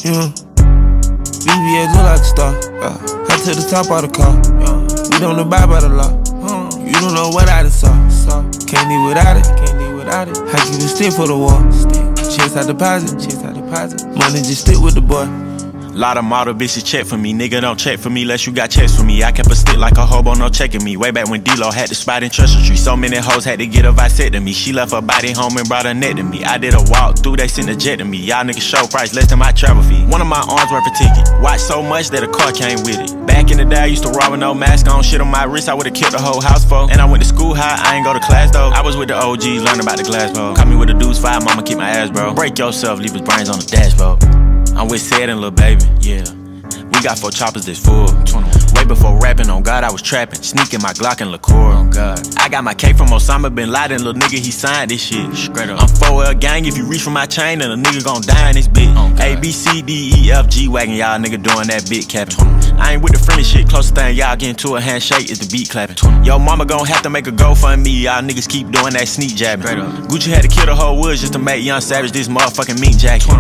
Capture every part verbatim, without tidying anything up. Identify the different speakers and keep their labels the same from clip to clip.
Speaker 1: Yeah. B B S look like a star. Uh, I took the top out the car. Uh, we don't abide by the law. Uh, you don't know what I done saw. saw. Can't live without it. Can't live without it. I keep a stick for the wall. Chase I deposit. Chase I deposit. Money just stick with the boy.
Speaker 2: Lot of model bitches check for me, nigga don't check for me unless you got checks for me. I kept a stick like a hobo, no checking me. Way back when D-Lo had the spot in Treasure Tree. So many hoes had to get a vasectomy. She left her body home and brought her neck to me. I did a walk through, they sent a jet to me. Y'all niggas show price less than my travel fee. One of my arms worth a ticket. Watch so much that a car came with it. Back in the day I used to rob with no mask on. Shit on my wrist I would've killed the whole house for. And I went to school high, I ain't go to class though. I was with the O Gs, learning about the glass pole. Caught me with a deuce five, mama keep my ass bro. Break yourself, leave his brains on the dashboard. I'm with Sid and Lil Baby, yeah. We got four choppers that's full. Way before rapping, on God, I was trapping. Sneaking my Glock and liqueur, on God. I got my cake from Osama Bin Laden, little nigga, he signed this shit. Straight up. I'm four L gang, if you reach for my chain, then a nigga gon' die in this bitch. A, B, C, D, E, F, G wagon, y'all nigga doing that big capping. I ain't with the friendly shit, closest thing y'all getting to a handshake is the beat clapping. Yo, mama gon' have to make a GoFundMe, y'all niggas keep doing that sneak jabbing. Gucci had to kill the whole woods just to make Young Savage this motherfucking meat jacket.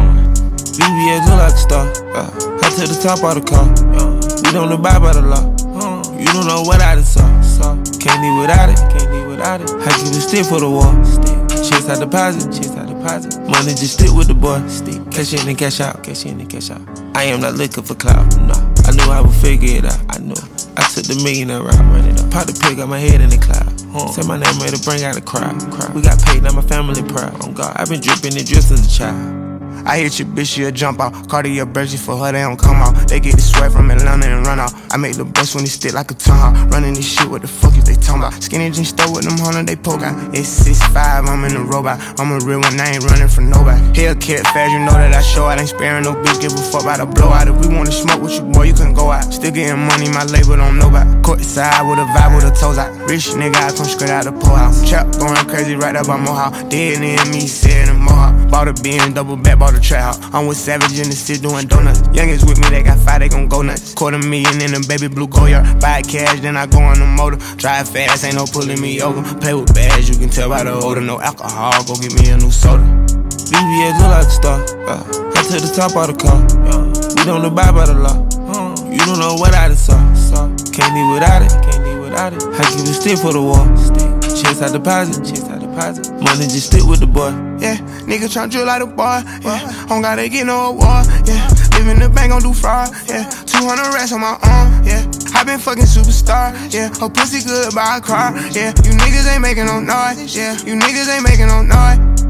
Speaker 1: B B S look like a star. Uh, I took the top out the car. Uh, we don't abide by the law. Uh, you don't know what I done saw. saw. Can't live without it. Can't live without it. I keep a stick for the wall. Chase I deposit. Chase I deposit. Money just stick with the boy. Stick. Cash in and cash out. Cash in and cash out. I am not looking for clout. No. I knew I would figure it out. I knew. I took the millionaire route. Run it up. Pop the pig, got my head in the cloud. Uh, Say my name ready to bring out the crowd. crowd. We got paid, now my family proud. On God, I've been dripping and drip since a child.
Speaker 3: I hit your bitch, she'll jump out. Cartier Bergy for her, they don't come out. They get the sweat from Atlanta and run out. I make the best when they stick like a tongue out. Running this shit, what the fuck is they talking about? Skinny jeans stole with them hundred, they poke out. It's six five, I'm in the robot. I'm a real one, I ain't running from nobody. Hellcat fast, you know that I show out. Ain't sparing no bitch, give a fuck about a blowout. If we wanna smoke with you, boy, you couldn't go out. Still getting money, my label don't know about. Court side with a vibe with a toes out. Rich nigga, I come straight out the poor house. Trap going crazy right up by Mohawk. Dead in me, sitting in Mohawk. Bought a Benz, double back, bought a trap house. I'm with Savage in the city doing donuts. Youngins with me, they got five, they gon' go nuts. Quarter million in a baby blue Goyard. Buy cash, then I go on the motor. Drive fast, ain't no pulling me over. Play with bags, you can tell by the odor. No alcohol, go get me a new soda.
Speaker 1: B B S look like a star. Uh, I took the top out the car. Uh, we don't abide by the law. Uh, you don't know what I done saw. saw. Can't live without it. Can't live without it. I keep a stick for the wall. Chase I deposit. Chase I deposit. Money just stick with the boy.
Speaker 3: Yeah, nigga tryna drill like a boy. Yeah, don't gotta get no award. Yeah, live in the bank, gon' do fraud. Yeah, two hundred racks on my arm. Yeah, I been fucking superstar. Yeah, her pussy good, but I cry. Yeah, you niggas ain't making no noise. Yeah, you niggas ain't making no noise.